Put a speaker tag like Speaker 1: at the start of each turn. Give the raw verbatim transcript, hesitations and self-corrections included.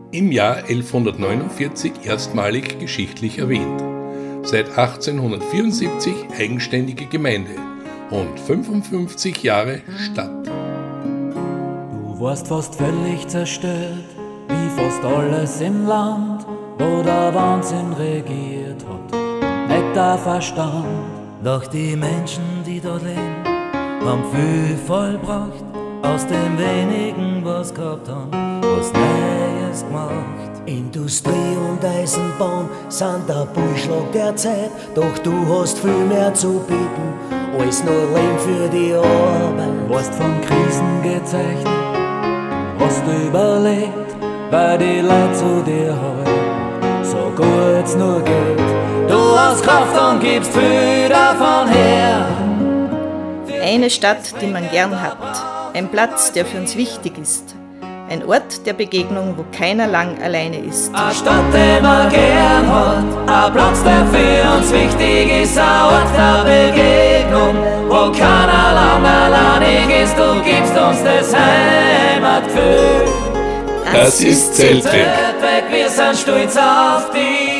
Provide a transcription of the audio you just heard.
Speaker 1: Im Jahr elfhundertneunundvierzig erstmalig geschichtlich erwähnt. Seit achtzehnhundertvierundsiebzig eigenständige Gemeinde und fünfundfünfzig Jahre Stadt.
Speaker 2: Du warst fast völlig zerstört, wie fast alles im Land, wo der Wahnsinn regiert hat, nicht der Verstand. Doch die Menschen, die dort leben, haben viel vollbracht, aus dem wenigen, was gehabt haben, was Neues gemacht.
Speaker 3: Industrie und Eisenbahn sind der Bullschlag der Zeit, doch du hast viel mehr zu bieten, als nur Leben für die Arbeit.
Speaker 2: Warst von Krisen gezeichnet, hast überlebt, weil die Leute zu dir halten, so gut's nur geht. Du hast Kraft und gibst viel davon her.
Speaker 4: Eine Stadt, die man gern hat, ein Platz, der für uns wichtig ist, ein Ort der Begegnung, wo keiner lang alleine ist.
Speaker 2: Eine Stadt, die man gern hat, ein Platz, der für uns wichtig ist, ein Ort der Begegnung, wo keiner lang alleinig ist. Du gibst uns das Heimatgefühl.
Speaker 1: Das ist Zeltweg.
Speaker 2: Wir sind stolz auf dich.